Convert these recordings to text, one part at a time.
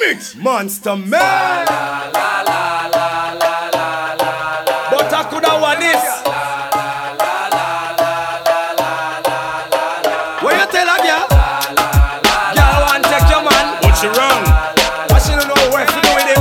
Remix Monster Man. But I coulda won this. What you tell a girl? Girl want take your man, but she wrong. But she don't know where to do with him.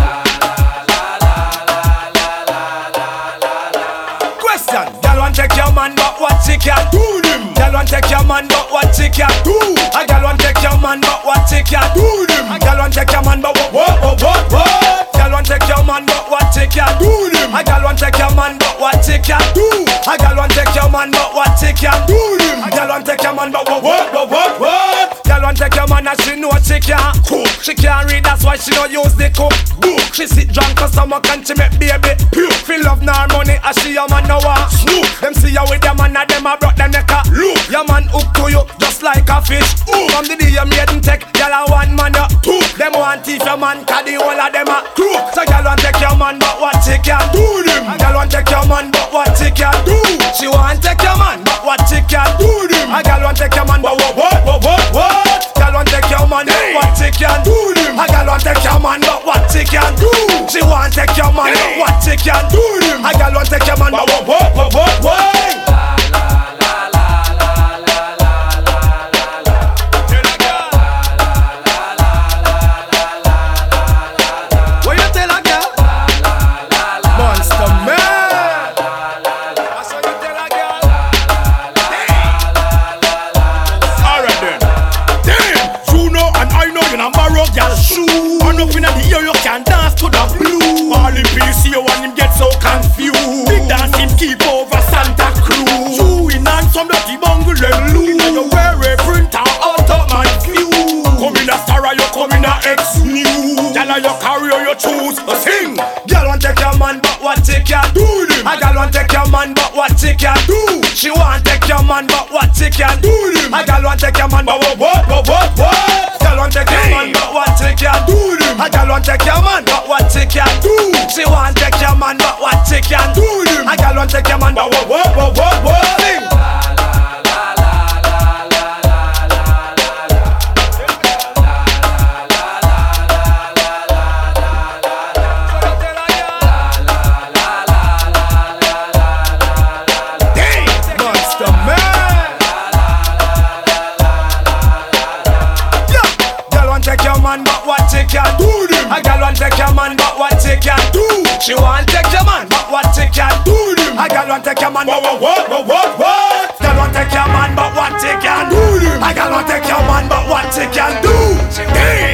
Question: girl want take your man, but what she can do with him? Girl want take your man, but what she can do? A girl want take your man, but what she can do with him? A girl want take your man, but what? Girl want take your man, but what she can do with him? A girl want take your man, but what she can do? A girl want take your man, but what she can do with him? A girl want take your man, but what? Girl want take your man and she know she can't cook. She can't read, that's why she don't use the cook book. She sit drunk cause someone can she make baby puke. Feel love nor money as she your man no want snoop. Them see you with your man and them a brought them neck a look. Your man hook to you just like a fish. From the day you made him take, girl a one man you two. Them want teeth your man cause the whole of them a crook. So girl want take your man but what she can do them? Girl want take your man but what she can do? She want take your man but what she can do them? A girl want take your man but what? Girl want take your man but what she can do them? A girl want take your man but what she can do? She want take your man but what she can do them? A girl want take your man but what? Your career you choose a sing. Girl want take your man but what she can do them? A girl want take your man but what she can do? She want take your man but what she can do them? A girl want take your man but what? Girl want take your man but what she can do them? A girl want take your man but what she can do? She want take your man but what she can do them? A girl want take your man but what? Sing. A girl want take your man, but what she can do? She want take your man, but what she can do? A girl want take your man, but what? Girl want take your man, but what she can do? A girl want take your man, but what she can do?